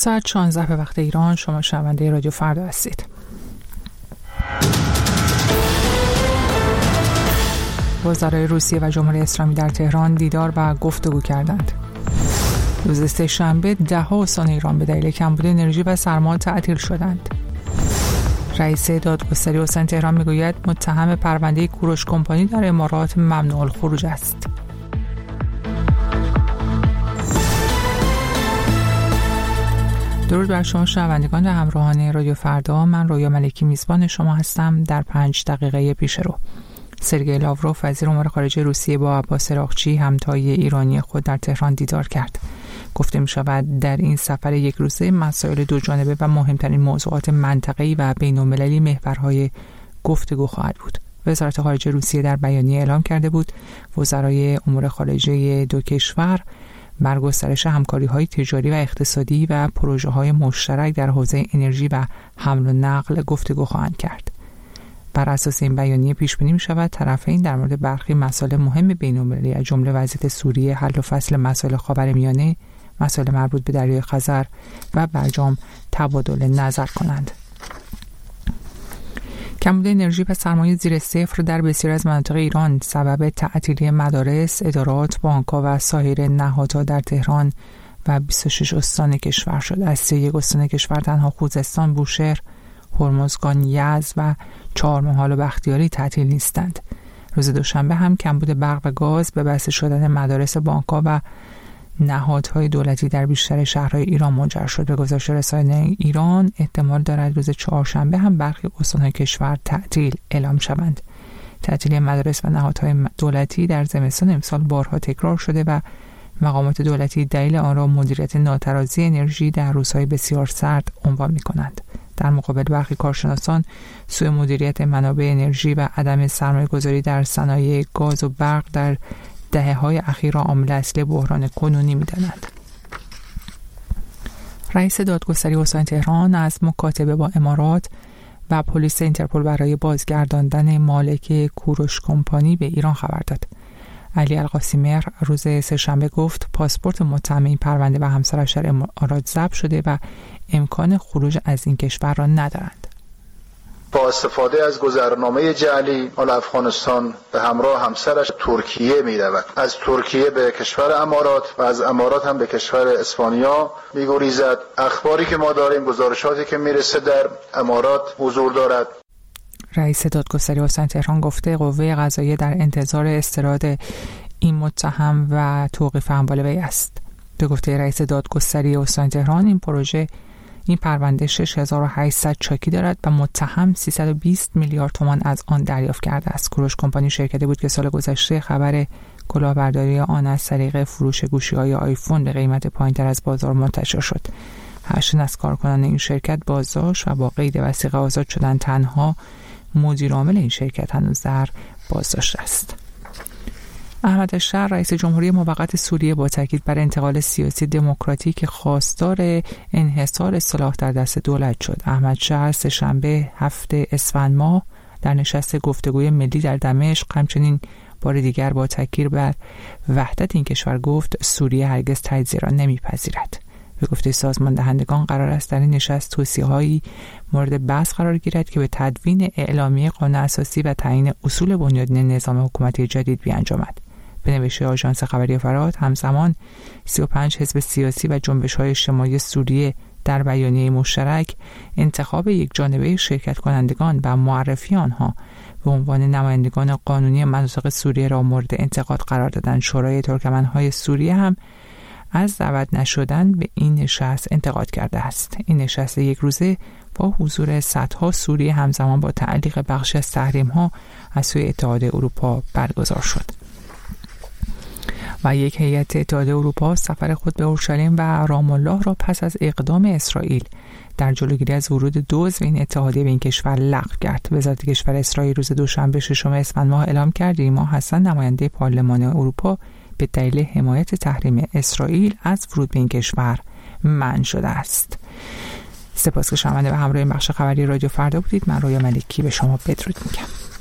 ساعت 16 به وقت ایران. شما شنونده رادیو فردا هستید. وزرای روسیه و جمهوری اسلامی در تهران دیدار و گفتگو کردند. روز سه‌شنبه 10 استان ایران به دلیل کمبود انرژی و سرما تعطیل شدند. رئیس دادگستری استان تهران میگوید متهم پرونده کوروش کمپانی در امارات ممنوع الخروج است. درود بر شما شنوندگان و همراهان رادیو فردا. من رویا ملکی میزبان شما هستم. در 5 دقیقه پیش رو سرگئی لاوروف وزیر امور خارجه روسیه با عباس اراغچی همتای ایرانی خود در تهران دیدار کرد. گفته می شود در این سفر یک روزه مسائل دو جانبه و مهمترین موضوعات منطقه‌ای و بین‌المللی محورهای گفتگو خواهد بود. وزارت خارجه روسیه در بیانیه اعلام کرده بود وزرای امور خارجه دو کشور بر گسترش همکاری‌های تجاری و اقتصادی و پروژه‌های مشترک در حوزه انرژی و حمل و نقل گفتگو خواهند کرد. بر اساس این بیانیه پیش بینی می‌شود طرفین در مورد برخی مسائل مهم بین‌المللی از جمله وضعیت سوریه، حل و فصل مسائل خاورمیانه، مسائل مربوط به دریای خزر و برجام تبادل نظر کنند. کمبود انرژی و سرمایه زیر صفر در بسیاری از مناطق ایران سبب تعطیلی مدارس، ادارات، بانک‌ها و سایر نهادها در تهران و 26 استان کشور شد. از 31 استان کشور تنها خوزستان، بوشهر، هرمزگان، یزد و چهارمحال و بختیاری تعطیل نیستند. روز دوشنبه هم کمبود برق و گاز به بسته شدن مدارس، بانک‌ها و نهادهای دولتی در بیشتر شهرهای ایران منجر شد. به گزارش رسانه‌های ایران احتمال دارد روز چهارشنبه هم برخی استان‌های کشور تعطیل اعلام شوند. تعطیلی مدارس و نهادهای دولتی در زمستان امسال بارها تکرار شده و مقامات دولتی دلیل آن را مدیریت ناترازی انرژی در روزهای بسیار سرد عنوان می‌کنند. در مقابل برخی کارشناسان سوء مدیریت منابع انرژی و عدم سرمایه‌گذاری در صنایع گاز و برق در دهه‌های اخیر را عامل اصلی بحران کنونی می‌دانند. رئیس دادگستری استان تهران از مکاتبه با امارات و پلیس اینترپل برای بازگرداندن مالک کوروش کمپانی به ایران خبر داد. علی القاسمی‌مهر روز سه‌شنبه گفت پاسپورت متهم این پرونده و همسرش در امارات ضبط شده و امکان خروج از این کشور را ندارند. با استفاده از گذرنامه جعلی افغانستان به همراه همسرش ترکیه می‌رود. از ترکیه به کشور امارات و از امارات هم به کشور اسپانیا می‌گریزد. اخباری که ما داریم، گزارشاتی که میرسه در امارات حضور دارد. رئیس دادگستری استان تهران گفته قوه قضاییه در انتظار استراد این متهم و توقیف اموال وی است. به گفته رئیس دادگستری استان تهران این پرونده 6800 چاکی دارد و متهم 320 میلیارد تومان از آن دریافت کرده است. کوروش کمپانی شرکتی بود که سال گذشته خبر کلاهبرداری آن از طریق فروش گوشی‌های آیفون به قیمت پایین‌تر از بازار منتشر شد. 8 از کارکنان این شرکت بازداشت و با قید وثیقه آزاد شدند. تنها مدیر عامل این شرکت هنوز در بازداشت است. احمد الشهر رئیس جمهوری موقت سوریه با تاکید بر انتقال سیاسی دموکراتیک خواستار انحصار سلاح در دست دولت شد. احمد الشهر سه‌شنبه 7 اسفند ماه در نشست گفتگوی ملی در دمشق همچنین بار دیگر با تاکید بر وحدت این کشور گفت سوریه هرگز تجزیه را نمیپذیرد. به گفته سازمان دهندگان قرار است در این نشست توصیه‌هایی مورد بحث قرار گیرد که به تدوین اعلامیه قانون اساسی و تعیین اصول بنیادین نظام حکومتی جدید بیانجامد. به نوشته آژانس خبری فرات همزمان 35 حزب سیاسی و جنبش‌های اجتماعی سوریه در بیانیه مشترک انتخاب یک جانبه شرکت کنندگان و معرفی آنها به عنوان نمایندگان قانونی مناطق سوریه را مورد انتقاد قرار دادند. شورای ترکمن‌های سوریه هم از دعوت نشدن به این نشست انتقاد کرده است. این نشست یک روزه با حضور صدها سوری همزمان با تعلیق بخشی از تحریم‌ها از سوی اتحادیه اروپا برگزار شد. و یک هیئت اتحادیه اروپا سفر خود به اورشلیم و رام الله را پس از اقدام اسرائیل در جلوگیری از ورود دزد این اتحادیه به این کشور لغو کرد. وزارت کشور اسرائیل روز دوشنبه 6 اسفند ماه اعلام کرد ایما حسن نماینده پارلمان اروپا به دلیل حمایت تحریم اسرائیل از ورود به این کشور منع شده است. سپاس که شنونده و همراه بخش خبری رادیو فردا بودید. من رویا ملکی به شما بدرود میگم.